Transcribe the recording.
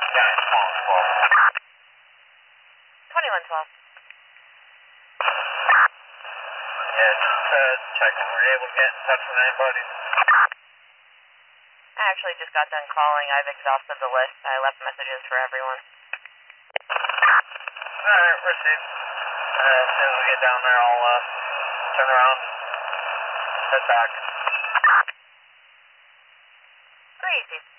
Yeah, it's calling 2112. Yeah, just checking. Were you able to get in touch with anybody? I actually just got done calling. I've exhausted the list. I left messages for everyone. Alright, received. As soon as we get down there, I'll turn around and head back. Pretty easy.